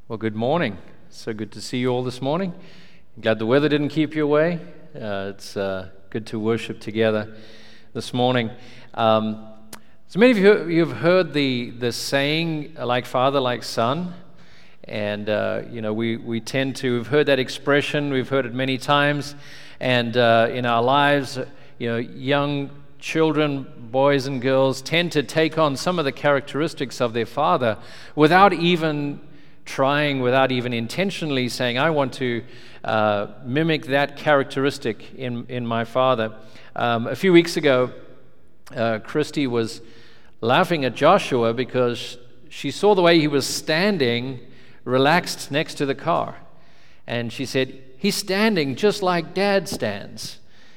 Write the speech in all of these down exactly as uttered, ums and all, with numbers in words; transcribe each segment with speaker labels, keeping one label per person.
Speaker 1: Well, good morning. So good to see you all this morning. Glad the weather didn't keep you away. Uh, it's uh, good to worship together this morning. Um, so many of you you've heard the the saying, "Like father, like son," and uh, you know we we tend to have heard that expression. We've heard it many times, and uh, in our lives, you know, young children, boys and girls, tend to take on some of the characteristics of their father without even trying, without even intentionally saying, I want to uh, mimic that characteristic in, in my father. Um, a few weeks ago, uh, Christy was laughing at Joshua because she saw the way he was standing relaxed next to the car. And she said, he's standing just like Dad stands.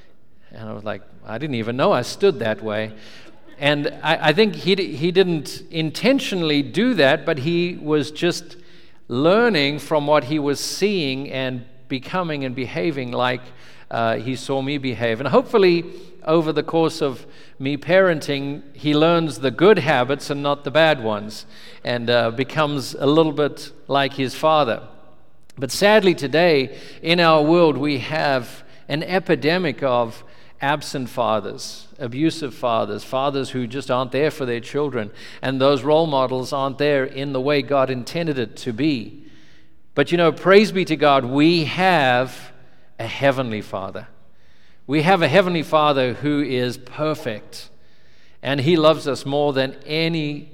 Speaker 1: And I was like, I didn't even know I stood that way. And I, I think he he didn't intentionally do that, but he was just learning from what he was seeing and becoming and behaving like uh, he saw me behave. And hopefully, over the course of me parenting, he learns the good habits and not the bad ones, and uh, becomes a little bit like his father. But sadly today, in our world, we have an epidemic of absent fathers, abusive fathers, fathers who just aren't there for their children, and those role models aren't there in the way God intended it to be. But you know, praise be to God, we have a heavenly Father. We have a heavenly Father who is perfect, and He loves us more than any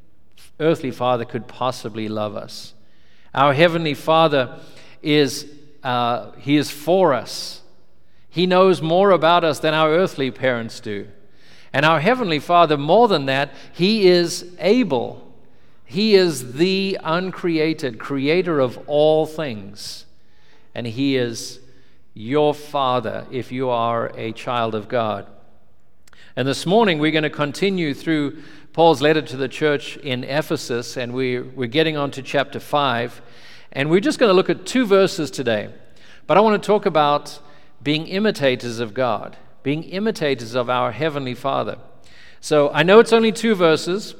Speaker 1: earthly father could possibly love us. Our heavenly Father is, uh, He is for us. He knows more about us than our earthly parents do. And our Heavenly Father, more than that, He is able. He is the uncreated creator of all things. And He is your Father if you are a child of God. And this morning we're going to continue through Paul's letter to the church in Ephesus, and we're, we're getting on to chapter five. And we're just going to look at two verses today. But I want to talk about being imitators of God, being imitators of our Heavenly Father. So I know it's only two verses,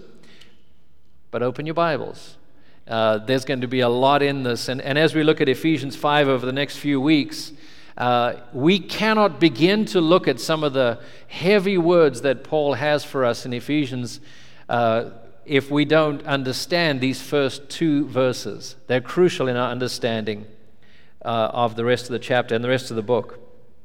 Speaker 1: but open your Bibles. Uh, there's going to be a lot in this. And, and as we look at Ephesians five over the next few weeks, uh, we cannot begin to look at some of the heavy words that Paul has for us in Ephesians uh, if we don't understand these first two verses. They're crucial in our understanding uh, of the rest of the chapter and the rest of the book.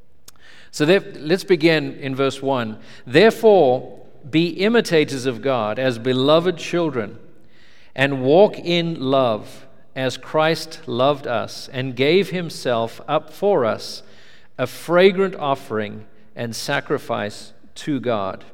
Speaker 1: So there, let's begin in verse one. Therefore, be imitators of God as beloved children, and walk in love as Christ loved us and gave Himself up for us, a fragrant offering and sacrifice to God.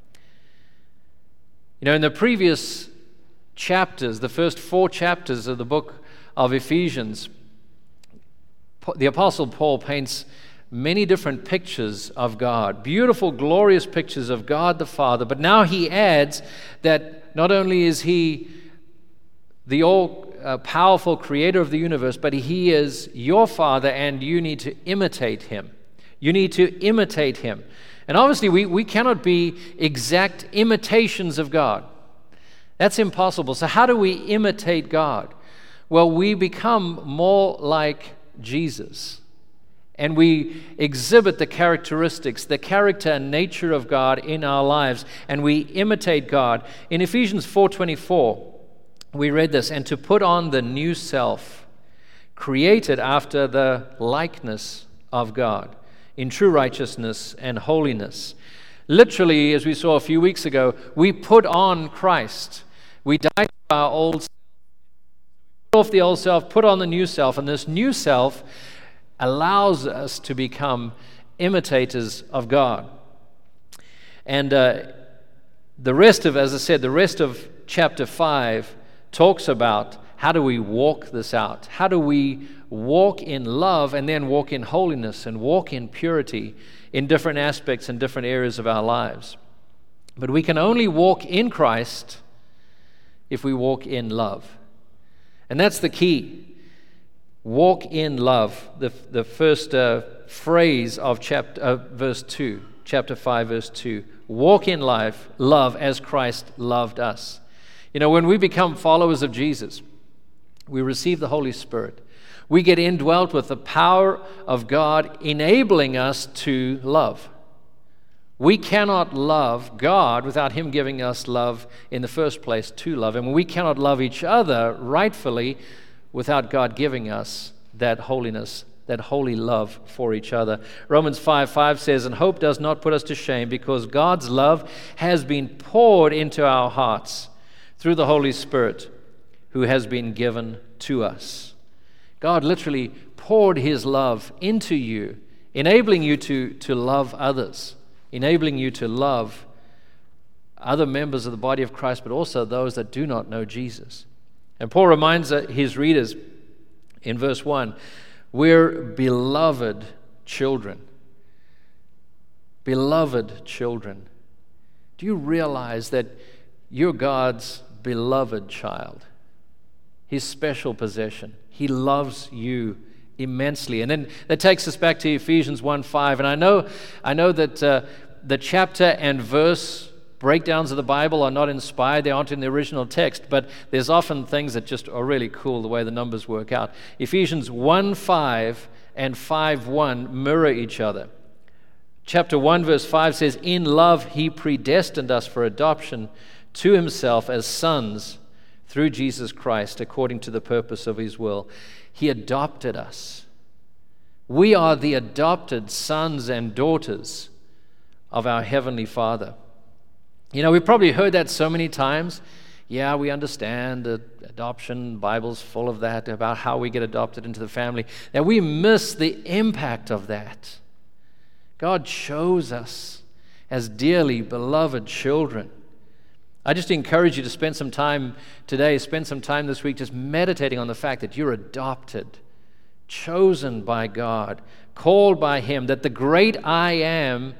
Speaker 1: You know, in the previous chapters, the first four chapters of the book of Ephesians, the Apostle Paul paints many different pictures of God, beautiful, glorious pictures of God the Father. But now he adds that not only is He the all-powerful creator of the universe, but He is your Father, and you need to imitate Him. You need to imitate Him. And obviously, we, we cannot be exact imitations of God. That's impossible. So how do we imitate God? Well, we become more like Jesus. And we exhibit the characteristics, the character and nature of God in our lives, and we imitate God. In Ephesians four twenty-four, we read this, and to put on the new self, created after the likeness of God, in true righteousness and holiness. Literally, as we saw a few weeks ago, we put on Christ. We died to our old self, put off the old self, put on the new self, and this new self allows us to become imitators of God. And uh, the rest of, as I said, the rest of chapter five talks about how do we walk this out? How do we walk in love and then walk in holiness and walk in purity in different aspects and different areas of our lives? But we can only walk in Christ if we walk in love. And that's the key. Walk in love, the, the first uh, phrase of chapter, uh, verse two, chapter five, verse two. Walk in life, love as Christ loved us. You know, when we become followers of Jesus, we receive the Holy Spirit. We get indwelt with the power of God, enabling us to love. We cannot love God without Him giving us love in the first place to love Him. We cannot love each other rightfully without God giving us that holiness, that holy love for each other. Romans five five says, "And hope does not put us to shame, because God's love has been poured into our hearts through the Holy Spirit who has been given to us." God literally poured His love into you, enabling you to, to love others, enabling you to love other members of the body of Christ, but also those that do not know Jesus. And Paul reminds his readers in verse one, we're beloved children. Beloved children. Do you realize that you're God's beloved child? His special possession. He loves you immensely. And then that takes us back to Ephesians one five. And I know, I know that uh, the chapter and verse breakdowns of the Bible are not inspired. They aren't in the original text, but there's often things that just are really cool the way the numbers work out. Ephesians one five and five one mirror each other. Chapter one verse five says, "In love He predestined us for adoption to Himself as sons through Jesus Christ, according to the purpose of His will." He adopted us. We are the adopted sons and daughters of our Heavenly Father. You know, we've probably heard that so many times. Yeah, we understand that adoption, the Bible's full of that, about how we get adopted into the family, that we miss the impact of that. God chose us as dearly beloved children. I just encourage you to spend some time today, spend some time this week just meditating on the fact that you're adopted, chosen by God, called by Him, that the great I Am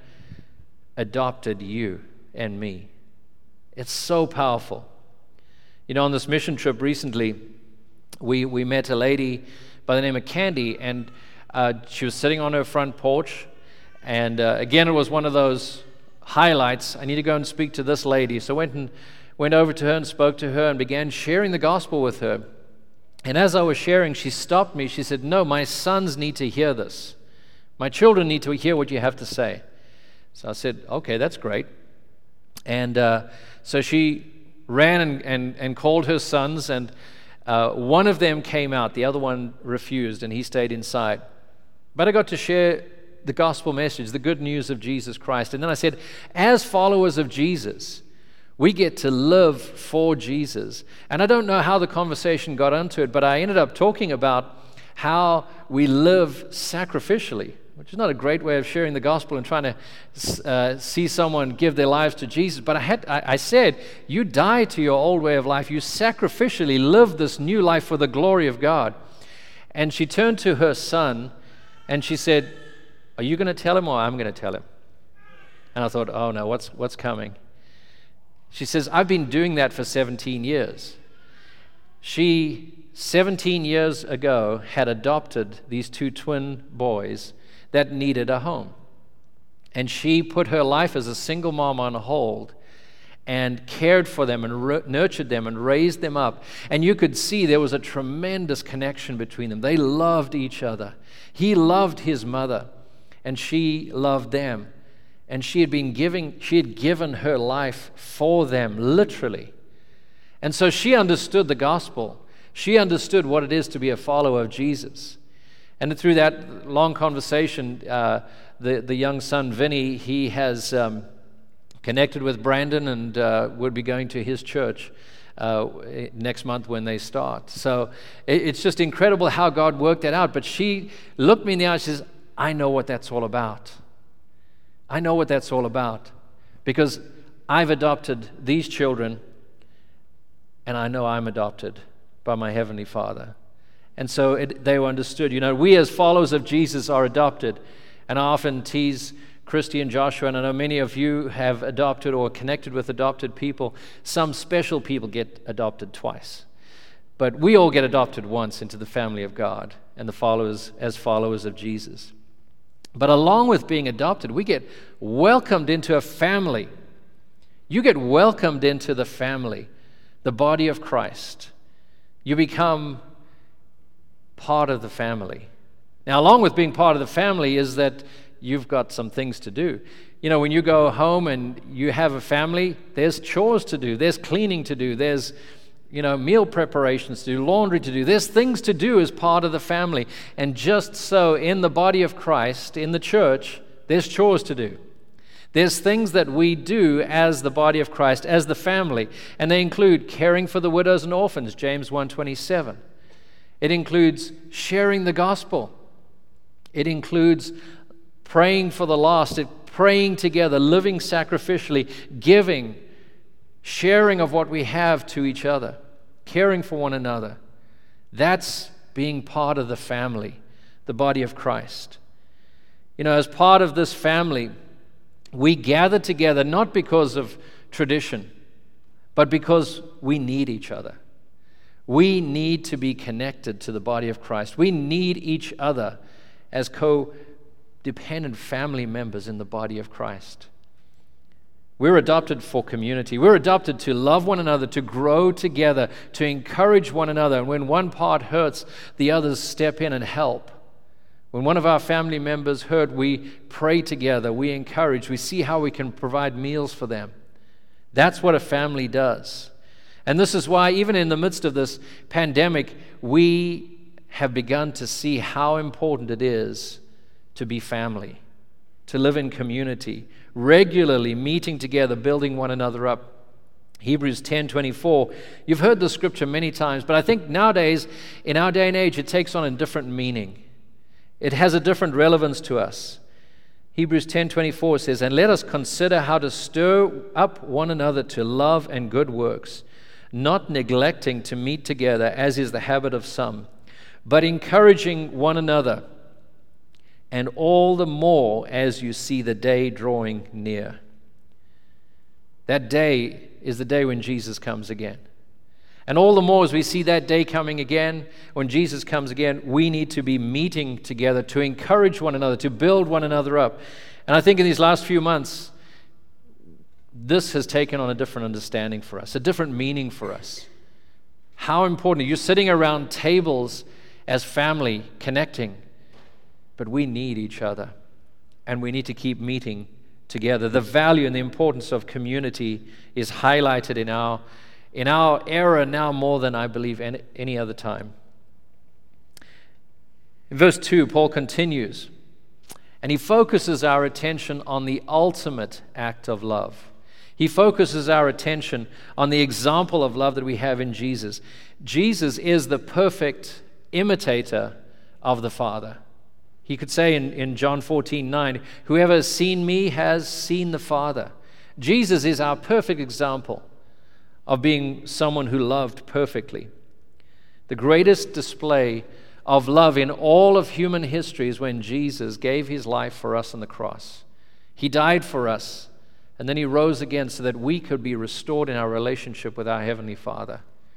Speaker 1: adopted you and me. It's so powerful. You know, on this mission trip recently, we, we met a lady by the name of Candy, and uh, she was sitting on her front porch, and uh, again, it was one of those highlights. I need to go and speak to this lady. So I went and went over to her and spoke to her and began sharing the gospel with her. And as I was sharing, she stopped me. She said, "No, my sons need to hear this. My children need to hear what you have to say." So I said, "Okay, that's great." And uh, so she ran and, and, and called her sons, and uh, one of them came out. The other one refused, and he stayed inside. But I got to share the gospel message, the good news of Jesus Christ. And then I said, as followers of Jesus, we get to live for Jesus. And I don't know how the conversation got onto it, but I ended up talking about how we live sacrificially, which is not a great way of sharing the gospel and trying to uh, see someone give their lives to Jesus. But I, had, I, I said, you die to your old way of life. You sacrificially live this new life for the glory of God. And she turned to her son and she said, "Are you going to tell him or I'm going to tell him?" And I thought, oh no, what's what's coming? She says, "I've been doing that for seventeen years. She, seventeen years ago, had adopted these two twin boys that needed a home. And she put her life as a single mom on hold and cared for them and re- nurtured them and raised them up. And you could see there was a tremendous connection between them. They loved each other. He loved his mother, and she loved them. And she had been giving, she had given her life for them, literally. And so she understood the gospel. She understood what it is to be a follower of Jesus. And through that long conversation, uh, the, the young son, Vinny, he has um, connected with Brandon and uh, would be going to his church uh, next month when they start. So it, it's just incredible how God worked that out. But she looked me in the eye and says, "I know what that's all about. I know what that's all about because I've adopted these children and I know I'm adopted by my Heavenly Father." And so it, they were understood. You know, we as followers of Jesus are adopted. And I often tease Christy and Joshua, and I know many of you have adopted or connected with adopted people. Some special people get adopted twice. But we all get adopted once into the family of God and the followers as followers of Jesus. But along with being adopted, we get welcomed into a family. You get welcomed into the family, the body of Christ. You become part of the family. Now, along with being part of the family is that you've got some things to do. You know, when you go home and you have a family, there's chores to do, there's cleaning to do, there's, you know, meal preparations to do, laundry to do. There's things to do as part of the family. And just so in the body of Christ, in the church, there's chores to do. There's things that we do as the body of Christ, as the family, and they include caring for the widows and orphans, James one twenty-seven. It includes sharing the gospel. It includes praying for the lost, it, praying together, living sacrificially, giving, sharing of what we have to each other, caring for one another. That's being part of the family, the body of Christ. You know, as part of this family, we gather together not because of tradition, but because we need each other. We need to be connected to the body of Christ. We need each other as co-dependent family members in the body of Christ. We're adopted for community. We're adopted to love one another, to grow together, to encourage one another. And when one part hurts, the others step in and help. When one of our family members hurt, we pray together, we encourage, we see how we can provide meals for them. That's what a family does. And this is why, even in the midst of this pandemic, we have begun to see how important it is to be family, to live in community, regularly meeting together, building one another up. Hebrews ten twenty-four, you've heard the scripture many times, but I think nowadays, in our day and age, it takes on a different meaning. It has a different relevance to us. Hebrews ten twenty-four says, "And let us consider how to stir up one another to love and good works, not neglecting to meet together, as is the habit of some, but encouraging one another, and all the more as you see the day drawing near." That day is the day when Jesus comes again. And all the more as we see that day coming again, when Jesus comes again, we need to be meeting together to encourage one another, to build one another up. And I think in these last few months, this has taken on a different understanding for us, a different meaning for us. How important. You're sitting around tables as family, connecting, but we need each other, and we need to keep meeting together. The value and the importance of community is highlighted in our In our era now more than I believe any, any other time. In verse two, Paul continues, and he focuses our attention on the ultimate act of love. He focuses our attention on the example of love that we have in Jesus. Jesus is the perfect imitator of the Father. He could say in, in John fourteen nine, "Whoever has seen me has seen the Father." Jesus is our perfect example of being someone who loved perfectly. The greatest display of love in all of human history is when Jesus gave his life for us on the cross. He died for us, and then he rose again so that we could be restored in our relationship with our Heavenly Father.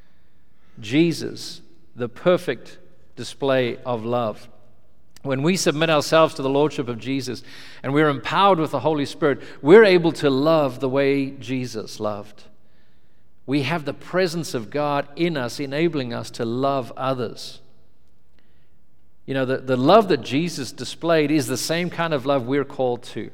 Speaker 1: Jesus, the perfect display of love. When we submit ourselves to the Lordship of Jesus and we're empowered with the Holy Spirit, we're able to love the way Jesus loved. We have the presence of God in us, enabling us to love others. You know, the, the love that Jesus displayed is the same kind of love we're called to.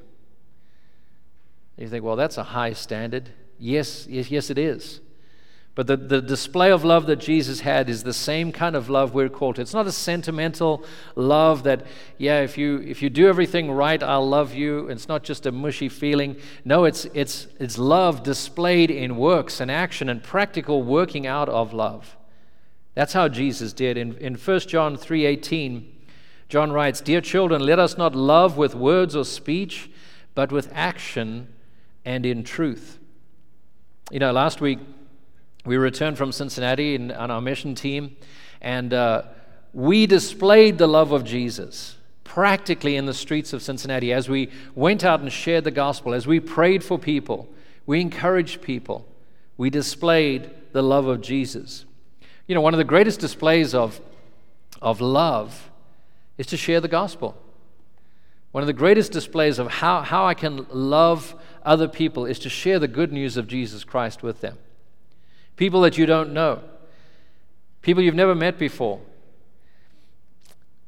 Speaker 1: You think, well, that's a high standard. Yes, yes, yes, it is. But the, the display of love that Jesus had is the same kind of love we're called to. It's not a sentimental love that, yeah, if you if you do everything right, I'll love you. It's not just a mushy feeling. No, it's it's it's love displayed in works and action and practical working out of love. That's how Jesus did. In, in First John three eighteen, John writes, "Dear children, let us not love with words or speech, but with action and in truth." You know, last week, we returned from Cincinnati in, on our mission team, and uh, we displayed the love of Jesus practically in the streets of Cincinnati as we went out and shared the gospel, as we prayed for people, we encouraged people, we displayed the love of Jesus. You know, one of the greatest displays of, of love is to share the gospel. One of the greatest displays of how, how I can love other people is to share the good news of Jesus Christ with them. People that you don't know, people you've never met before.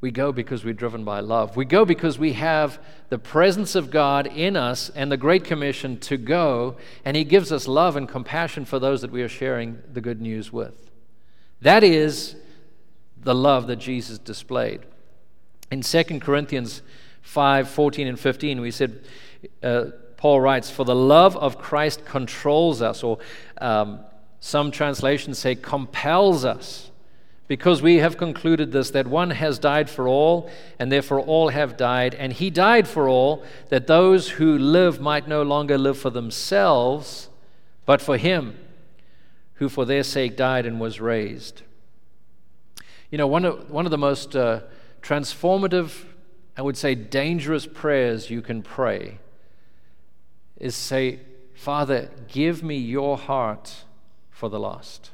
Speaker 1: We go because we're driven by love. We go because we have the presence of God in us and the Great Commission to go, and He gives us love and compassion for those that we are sharing the good news with. That is the love that Jesus displayed. In Second Corinthians five, fourteen and fifteen, we said, uh, Paul writes, "For the love of Christ controls us," or um, some translations say compels us, "because we have concluded this, that one has died for all, and therefore all have died. And He died for all, that those who live might no longer live for themselves, but for Him, who for their sake died and was raised." You know, one of, one of the most uh, transformative, I would say dangerous prayers you can pray is say, "Father, give me your heart for the lost.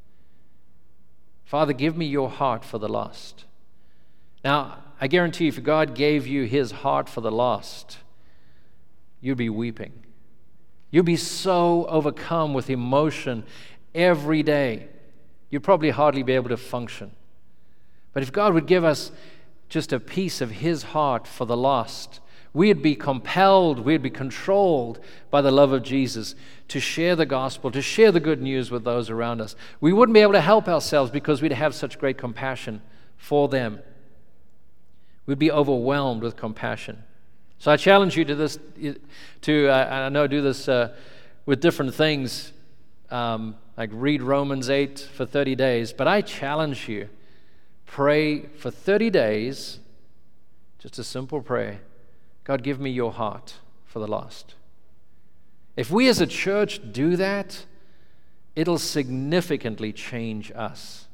Speaker 1: Father, give me your heart for the lost." Now, I guarantee you, if God gave you His heart for the lost, you'd be weeping. You'd be so overcome with emotion every day, you'd probably hardly be able to function. But if God would give us just a piece of His heart for the lost, we'd be compelled, we'd be controlled by the love of Jesus to share the gospel, to share the good news with those around us. We wouldn't be able to help ourselves because we'd have such great compassion for them. We'd be overwhelmed with compassion. So I challenge you to this, to, uh, I know I do this uh, with different things, um, like read Romans eight for thirty days, but I challenge you, pray for thirty days, just a simple prayer. God, give me your heart for the lost. If we as a church do that, it'll significantly change us.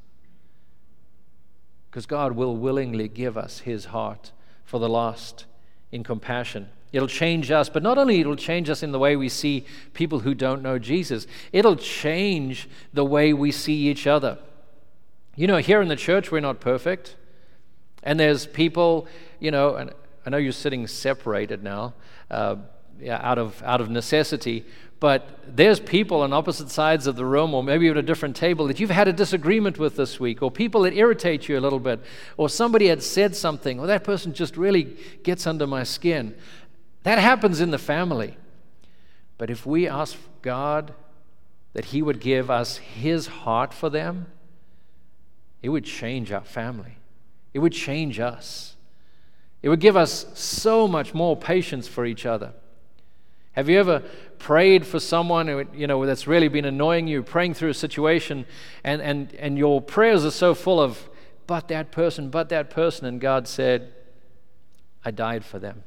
Speaker 1: Because God will willingly give us His heart for the lost in compassion. It'll change us, but not only it'll change us in the way we see people who don't know Jesus, it'll change the way we see each other. You know, here in the church, we're not perfect. And there's people, you know, and I know you're sitting separated now, uh, yeah, out of out of necessity, but there's people on opposite sides of the room, or maybe at a different table, that you've had a disagreement with this week, or people that irritate you a little bit, or somebody had said something, or that person just really gets under my skin. That happens in the family. But if we ask God that He would give us His heart for them, it would change our family. It would change us. It would give us so much more patience for each other. Have you ever prayed for someone who, you know, that's really been annoying you, praying through a situation, and, and, and your prayers are so full of, but that person, but that person, and God said, I died for them.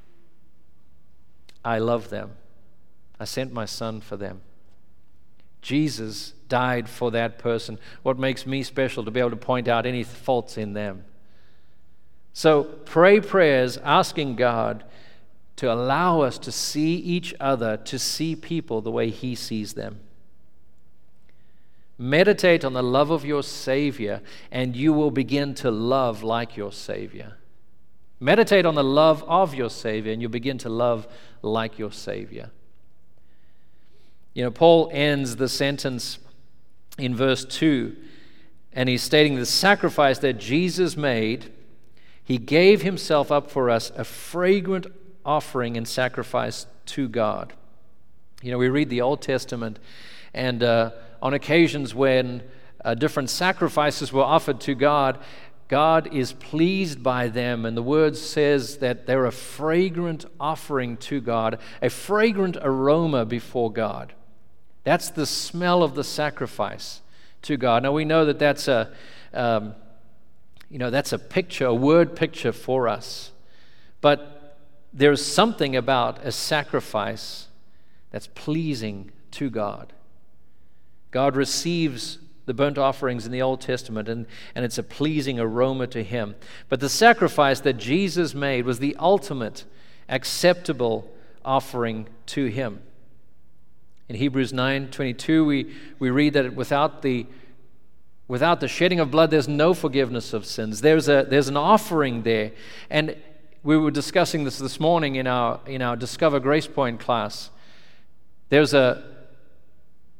Speaker 1: I love them. I sent my Son for them. Jesus died for that person. What makes me special to be able to point out any faults in them? So pray prayers asking God to allow us to see each other, to see people the way He sees them. Meditate on the love of your Savior, and you will begin to love like your Savior. Meditate on the love of your Savior, and you'll begin to love like your Savior. You know, Paul ends the sentence in verse two, and he's stating the sacrifice that Jesus made, He gave Himself up for us, a fragrant offering and sacrifice to God. You know, we read the Old Testament, and uh, on occasions when uh, different sacrifices were offered to God, God is pleased by them, and the word says that they're a fragrant offering to God, a fragrant aroma before God. That's the smell of the sacrifice to God. Now we know that that's a, um, you know, that's a picture, a word picture for us. But there's something about a sacrifice that's pleasing to God. God receives the burnt offerings in the Old Testament, and, and it's a pleasing aroma to Him. But the sacrifice that Jesus made was the ultimate acceptable offering to Him. In Hebrews nine twenty-two, we, we read that without the without the shedding of blood, there's no forgiveness of sins. There's a there's an offering there. And we were discussing this this morning in our in our Discover Grace Point class. There's a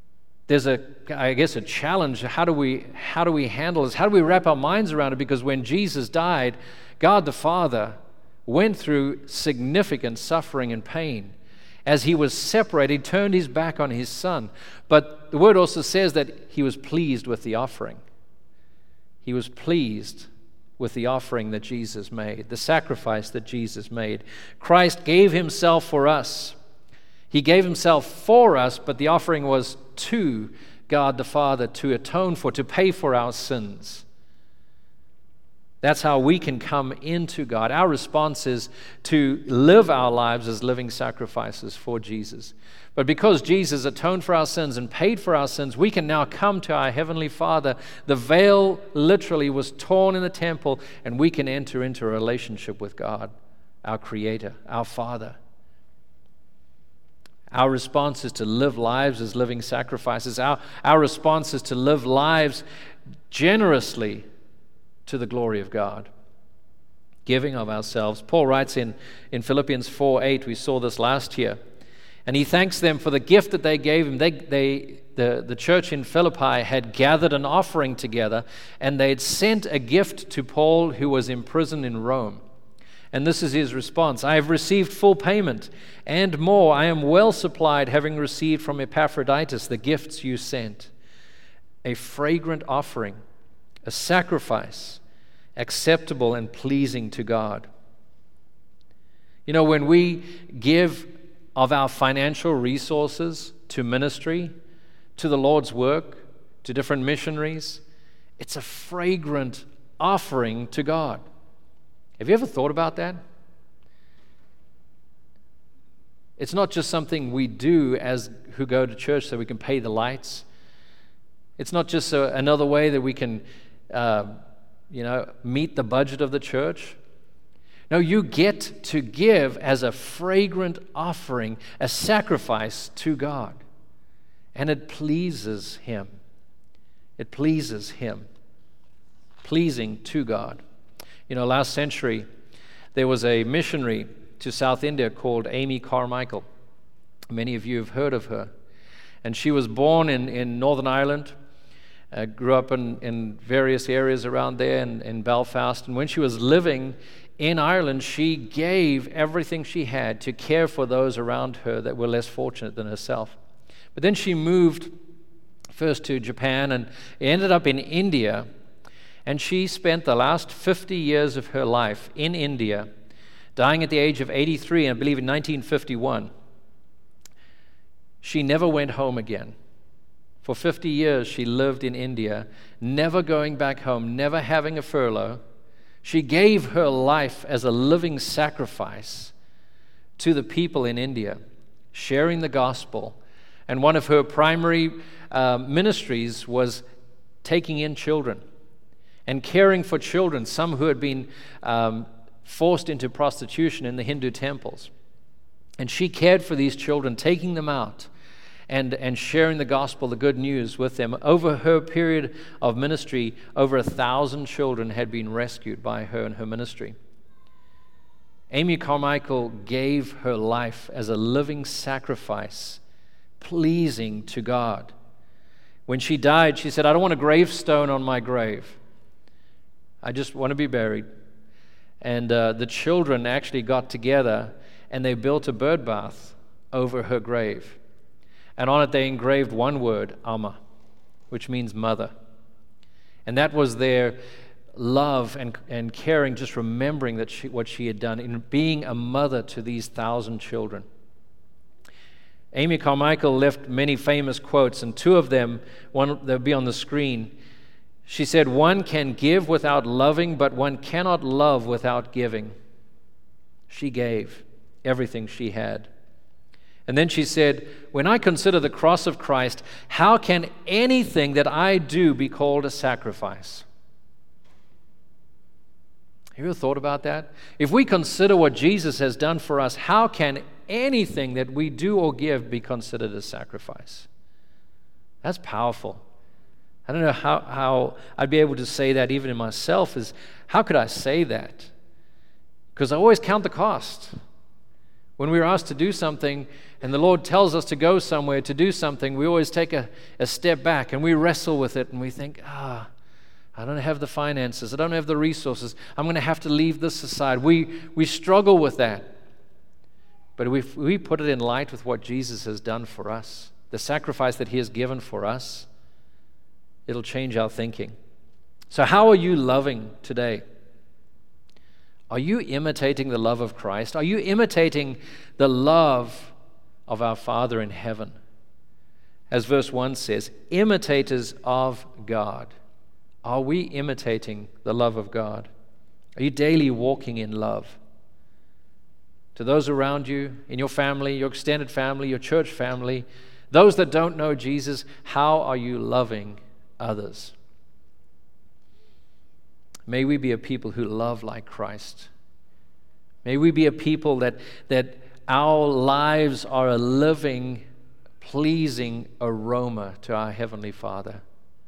Speaker 1: there's a, I guess, a challenge. How do we, how do we handle this? How do we wrap our minds around it? Because when Jesus died, God the Father went through significant suffering and pain. As he was separated, he turned his back on his Son. But the word also says that he was pleased with the offering. He was pleased with the offering that Jesus made, the sacrifice that Jesus made. Christ gave himself for us. He gave himself for us, but the offering was to God the Father to atone for, to pay for our sins. That's how we can come into God. Our response is to live our lives as living sacrifices for Jesus. But because Jesus atoned for our sins and paid for our sins, we can now come to our Heavenly Father. The veil literally was torn in the temple, and we can enter into a relationship with God, our Creator, our Father. Our response is to live lives as living sacrifices. Our, our response is to live lives generously to the glory of God, giving of ourselves. Paul writes in, in Philippians four eight, we saw this last year, and he thanks them for the gift that they gave him. They, they, the, the church in Philippi had gathered an offering together, and they had sent a gift to Paul, who was imprisoned in Rome. And this is his response: I have received full payment, and more. I am well supplied, having received from Epaphroditus the gifts you sent. A fragrant offering, a sacrifice, acceptable and pleasing to God. You know, when we give of our financial resources to ministry, to the Lord's work, to different missionaries, it's a fragrant offering to God. Have you ever thought about that? It's not just something we do as who go to church so we can pay the lights. It's not just a, another way that we can, uh, you know, meet the budget of the church. No, you get to give as a fragrant offering, a sacrifice to God. And it pleases Him. It pleases Him. Pleasing to God. You know, last century, there was a missionary to South India called Amy Carmichael. Many of you have heard of her. And she was born in, in Northern Ireland, uh, grew up in, in various areas around there in, in Belfast. And when she was living in Ireland, she gave everything she had to care for those around her that were less fortunate than herself. But then she moved first to Japan and ended up in India. And she spent the last fifty years of her life in India, dying at the age of eighty-three, and I believe in nineteen fifty-one. She never went home again. For fifty years she lived in India, never going back home, never having a furlough. She gave her life as a living sacrifice to the people in India, sharing the gospel. And one of her primary uh, ministries was taking in children and caring for children, some who had been um, forced into prostitution in the Hindu temples. And she cared for these children, taking them out and, and sharing the gospel, the good news with them. Over her period of ministry, over a thousand children had been rescued by her and her ministry. Amy Carmichael gave her life as a living sacrifice, pleasing to God. When she died, she said, I don't want a gravestone on my grave. I just want to be buried. And uh, the children actually got together and they built a bird bath over her grave. And on it they engraved one word, Amma, which means mother. And that was their love and, and caring, just remembering that she, what she had done in being a mother to these thousand children. Amy Carmichael left many famous quotes, and two of them, one they'll be on the screen. She said, one can give without loving, but one cannot love without giving. She gave everything she had. And then she said, when I consider the cross of Christ, how can anything that I do be called a sacrifice? Have you ever thought about that? If we consider what Jesus has done for us, how can anything that we do or give be considered a sacrifice? That's powerful. I don't know how, how I'd be able to say that even in myself. Is how could I say that? Because I always count the cost. When we're asked to do something and the Lord tells us to go somewhere to do something, we always take a, a step back and we wrestle with it and we think, ah, I don't have the finances, I don't have the resources, I'm going to have to leave this aside. We, we struggle with that. But if we put it in light with what Jesus has done for us, the sacrifice that He has given for us, it'll change our thinking. So how are you loving today? Are you imitating the love of Christ? Are you imitating the love of our Father in heaven? As verse one says, imitators of God. Are we imitating the love of God? Are you daily walking in love? To those around you, in your family, your extended family, your church family, those that don't know Jesus, how are you loving others? May we be a people who love like Christ. May we be a people that, that our lives are a living, pleasing aroma to our Heavenly Father.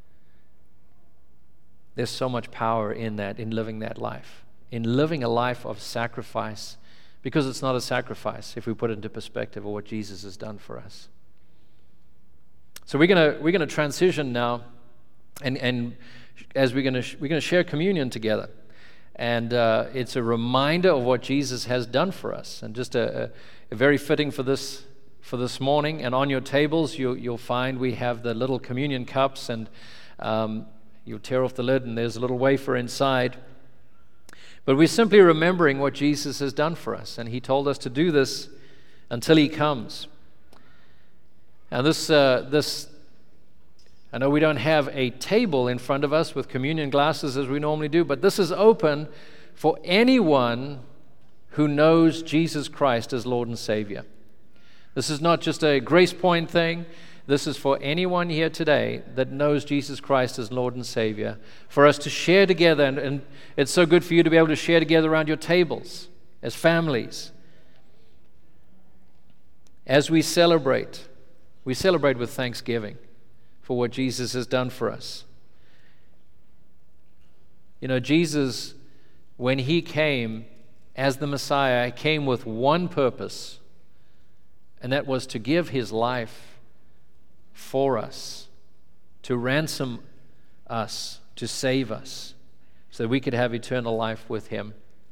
Speaker 1: There's so much power in that, in living that life, in living a life of sacrifice, because it's not a sacrifice if we put it into perspective of what Jesus has done for us. So we're gonna we're gonna transition now, and and as we're gonna we're gonna share communion together, and uh, it's a reminder of what Jesus has done for us, and just a, a, a very fitting for this for this morning. And on your tables, you you'll find we have the little communion cups, and um, you'll tear off the lid, and there's a little wafer inside. But we're simply remembering what Jesus has done for us, and He told us to do this until He comes. Now this, uh, this, I know we don't have a table in front of us with communion glasses as we normally do, but this is open for anyone who knows Jesus Christ as Lord and Savior. This is not just a Grace Point thing. This is for anyone here today that knows Jesus Christ as Lord and Savior, for us to share together, and, and it's so good for you to be able to share together around your tables as families. As we celebrate, we celebrate with thanksgiving for what Jesus has done for us. You know, Jesus, when He came as the Messiah, came with one purpose, and that was to give His life for us, to ransom us, to save us, so that we could have eternal life with Him.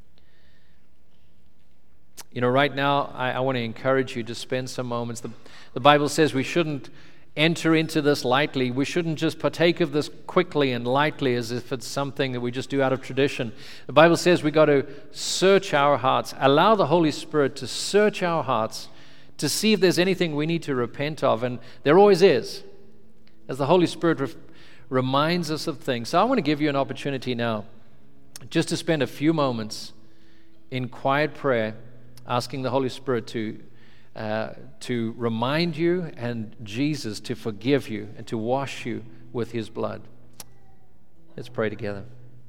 Speaker 1: You know, right now, I, I want to encourage you to spend some moments. The, the Bible says we shouldn't enter into this lightly. We shouldn't just partake of this quickly and lightly as if it's something that we just do out of tradition. The Bible says we got to search our hearts, allow the Holy Spirit to search our hearts to see if there's anything we need to repent of, and there always is, as the Holy Spirit re- reminds us of things. So I want to give you an opportunity now just to spend a few moments in quiet prayer, asking the Holy Spirit to uh, to remind you and Jesus to forgive you and to wash you with His blood. Let's pray together.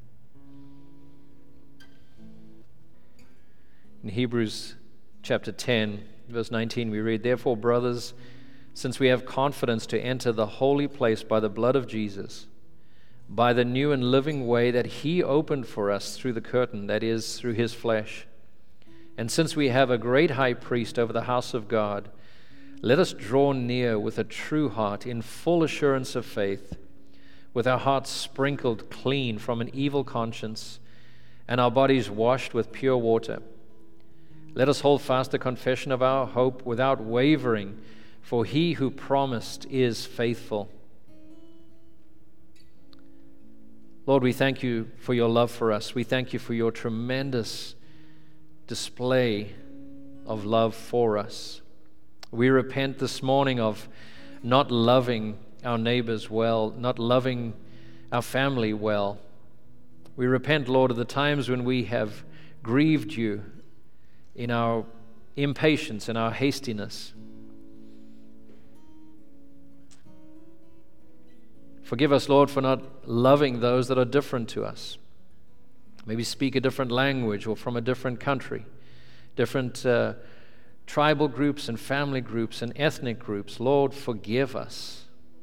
Speaker 1: In Hebrews chapter ten, verse nineteen, we read, "Therefore, brothers, since we have confidence to enter the holy place by the blood of Jesus, by the new and living way that He opened for us through the curtain, that is, through His flesh, and since we have a great high priest over the house of God, let us draw near with a true heart in full assurance of faith, with our hearts sprinkled clean from an evil conscience and our bodies washed with pure water. Let us hold fast the confession of our hope without wavering, for He who promised is faithful." Lord, we thank You for Your love for us. We thank You for Your tremendous display of love for us. We repent this morning of not loving our neighbors well, not loving our family well. We repent, Lord, of the times when we have grieved You in our impatience and our hastiness. Forgive us, Lord, for not loving those that are different to us. Maybe speak a different language or from a different country, different uh, tribal groups and family groups and ethnic groups. Lord, forgive us,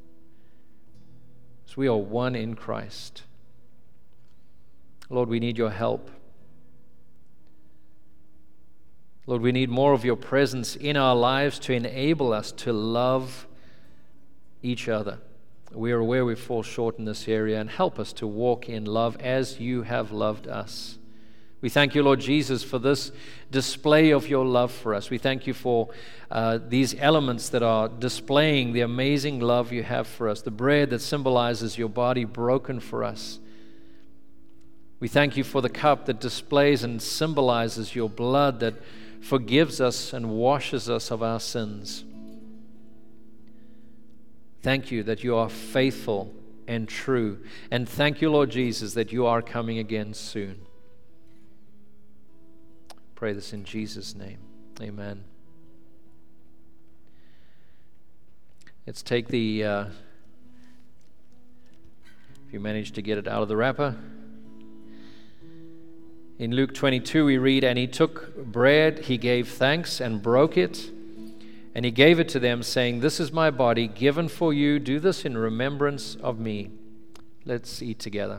Speaker 1: as we are one in Christ. Lord, we need Your help. Lord, we need more of your presence in our lives to enable us to love each other. We are aware we fall short in this area, and help us to walk in love as you have loved us. We thank you, Lord Jesus, for this display of your love for us. We thank you for uh, these elements that are displaying the amazing love you have for us, the bread that symbolizes your body broken for us. We thank you for the cup that displays and symbolizes your blood that forgives us and washes us of our sins. Thank you that you are faithful and true. And thank you, Lord Jesus, that you are coming again soon. Pray this in Jesus' name. Amen. Let's take the, uh, if you manage to get it out of the wrapper. In Luke twenty-two we read, "And he took bread, he gave thanks and broke it, and he gave it to them, saying, 'This is my body given for you. Do this in remembrance of me.'" Let's eat together.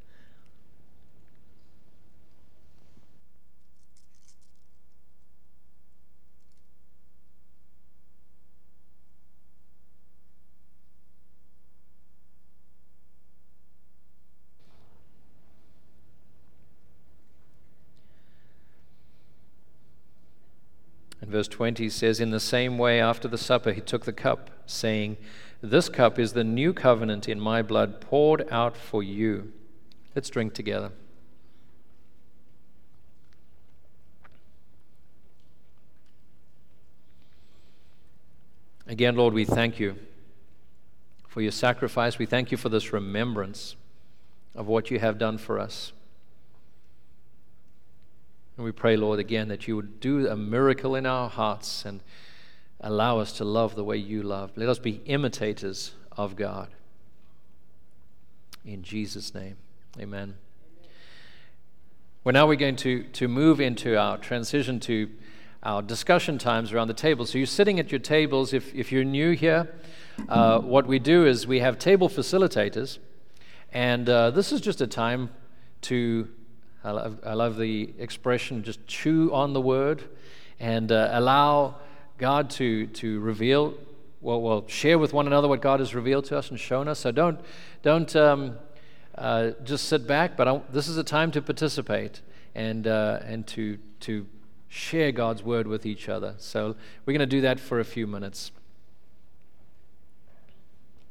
Speaker 1: And verse twenty says, "In the same way, after the supper, he took the cup, saying, 'This cup is the new covenant in my blood, poured out for you.'" Let's drink together. Again, Lord, we thank you for your sacrifice. We thank you for this remembrance of what you have done for us. And we pray, Lord, again, that you would do a miracle in our hearts and allow us to love the way you love. Let us be imitators of God. In Jesus' name, amen. Well, now we're going to, to move into our transition to our discussion times around the table. So you're sitting at your tables. If, if you're new here, uh, what we do is we have table facilitators. And uh, this is just a time to I love, I love the expression, just chew on the word and uh, allow God to to reveal, well, well, share with one another what God has revealed to us and shown us. So don't don't um, uh, just sit back, but I, this is a time to participate and uh, and to to share God's word with each other. So we're going to do that for a few minutes.